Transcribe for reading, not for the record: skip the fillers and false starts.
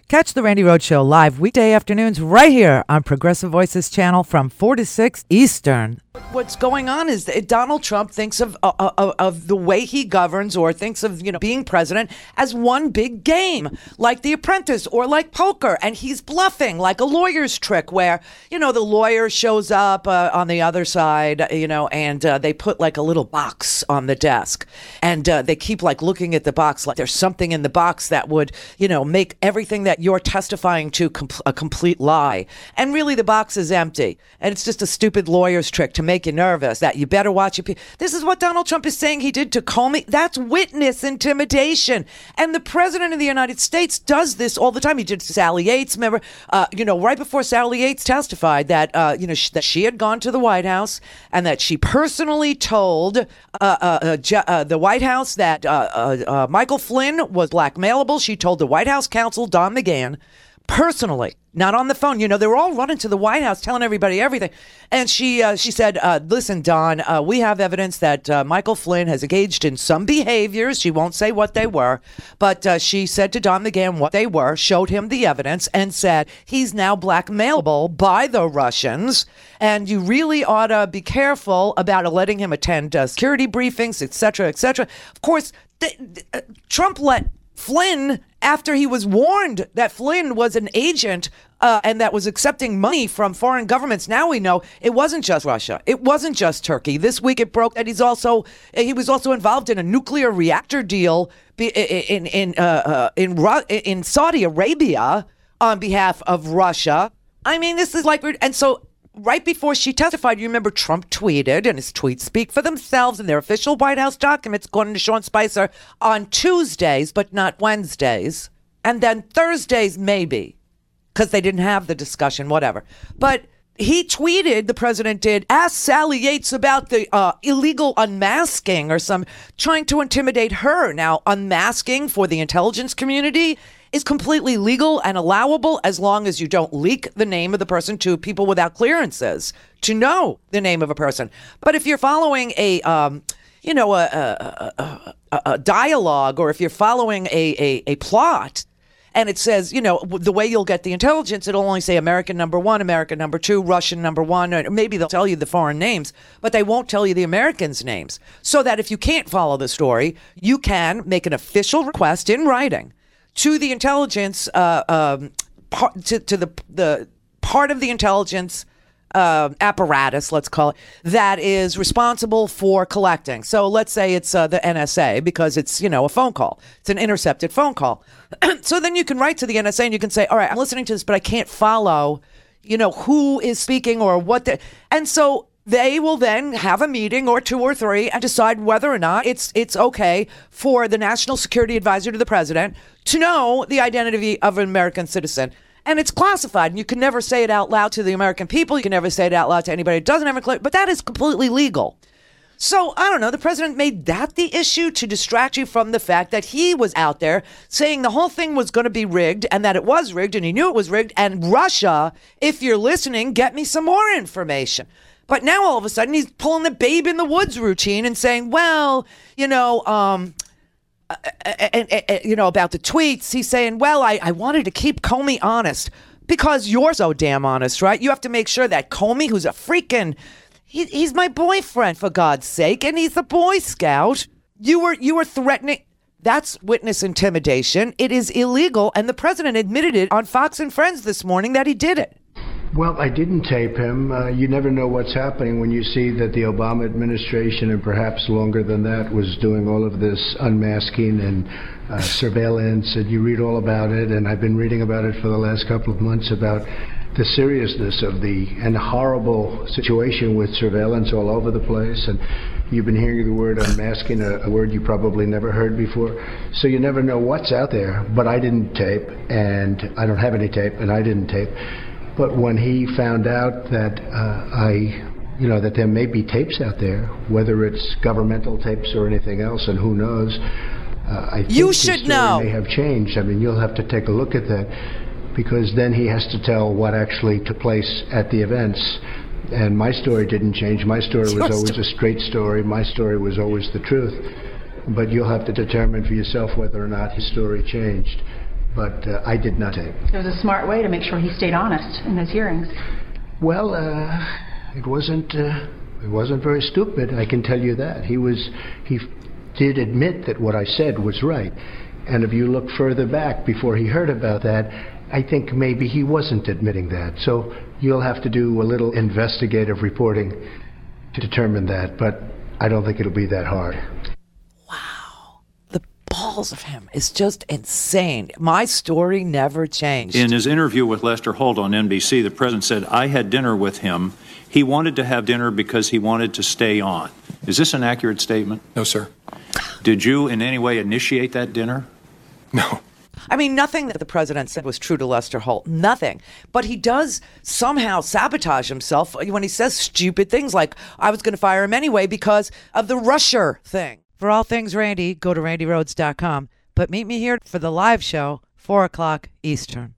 Catch the Randy Rhoads Show live weekday afternoons right here on Progressive Voices channel from 4 to 6 Eastern. What's going on is that Donald Trump thinks of the way he governs, or thinks of, being president as one big game, like The Apprentice or like poker. And he's bluffing like a lawyer's trick where, the lawyer shows up on the other side, and they put like a little box on the desk, and they keep like looking at the box like there's something in the box that would, make everything that you're testifying to a complete lie. And really the box is empty. And it's just a stupid lawyer's trick to make you nervous that you better watch your This is what Donald Trump is saying he did to Comey. That's witness intimidation. And the president of the United States does this all the time. He did to Sally Yates. Remember, right before Sally Yates testified that, that she had gone to the White House and that she personally told the White House that Michael Flynn was blackmailable. She told the White House counsel, Don McGahn, personally, not on the phone. They were all running to the White House telling everybody everything. And she said, listen, Don, we have evidence that Michael Flynn has engaged in some behaviors. She won't say what they were, but she said to Don McGahn what they were, showed him the evidence, and said he's now blackmailable by the Russians. And you really ought to be careful about letting him attend security briefings, et cetera, et cetera. Of course, Trump let Flynn, after he was warned that Flynn was an agent and that was accepting money from foreign governments. Now we know it wasn't just Russia. It wasn't just Turkey. This week it broke that he was also involved in a nuclear reactor deal in Saudi Arabia on behalf of Russia. I mean, this is like, and so right before she testified, you remember Trump tweeted, and his tweets speak for themselves in their official White House documents, according to Sean Spicer, on Tuesdays, but not Wednesdays. And then Thursdays, maybe, because they didn't have the discussion, whatever. But he tweeted, the president did, ask Sally Yates about the illegal unmasking or trying to intimidate her. Now, unmasking for the intelligence community is completely legal and allowable as long as you don't leak the name of the person to people without clearances to know the name of a person. But if you're following a dialogue, or if you're following a plot, and it says, the way you'll get the intelligence, it'll only say American number 1, American number 2, Russian number 1, or maybe they'll tell you the foreign names, but they won't tell you the Americans' names. So that if you can't follow the story, you can make an official request in writing to the intelligence, to the part of the intelligence apparatus, let's call it, that is responsible for collecting. So let's say it's the NSA, because it's, a phone call. It's an intercepted phone call. So then you can write to the NSA and you can say, all right, I'm listening to this, but I can't follow, who is speaking or what. And so they will then have a meeting, or 2 or 3, and decide whether or not it's okay for the national security advisor to the president to know the identity of an American citizen. And it's classified, and you can never say it out loud to the American people. You can never say it out loud to anybody who doesn't have a clue, but that is completely legal. So, I don't know, the president made that the issue to distract you from the fact that he was out there saying the whole thing was going to be rigged, and that it was rigged, and he knew it was rigged. And Russia, if you're listening, get me some more information. But now all of a sudden he's pulling the babe in the woods routine and saying, well, about the tweets, he's saying, well, I wanted to keep Comey honest because you're so damn honest, right? You have to make sure that Comey, who's a freaking, he's my boyfriend, for God's sake, and he's a Boy Scout. You were threatening. That's witness intimidation. It is illegal, and the president admitted it on Fox and Friends this morning that he did it. Well, I didn't tape him. You never know what's happening when you see that the Obama administration, and perhaps longer than that, was doing all of this unmasking and surveillance, and you read all about it, and I've been reading about it for the last couple of months about the seriousness of and horrible situation with surveillance all over the place. And you've been hearing the word unmasking, a word you probably never heard before. So you never know what's out there. But I didn't tape, and I don't have any tape, and I didn't tape. But when he found out that that there may be tapes out there, whether it's governmental tapes or anything else, and who knows, I think you should know. May have changed. I mean, you'll have to take a look at that, because then he has to tell what actually took place at the events. And my story didn't change. My story was always a straight story. My story was always the truth. But you'll have to determine for yourself whether or not his story changed. but I did not tape. It was a smart way to make sure he stayed honest in those hearings. Well, it wasn't very stupid, I can tell you that. He did admit that what I said was right. And if you look further back before he heard about that, I think maybe he wasn't admitting that. So you'll have to do a little investigative reporting to determine that, but I don't think it'll be that hard. Wow. The balls of him is just insane. My story never changed. In his interview with Lester Holt on NBC, the president said, I had dinner with him. He wanted to have dinner because he wanted to stay on. Is this an accurate statement? No, sir. Did you in any way initiate that dinner? No. I mean, nothing that the president said was true to Lester Holt. Nothing. But he does somehow sabotage himself when he says stupid things like, I was going to fire him anyway because of the Russia thing. For all things Randy, go to randyrhodes.com. But meet me here for the live show, 4 o'clock Eastern.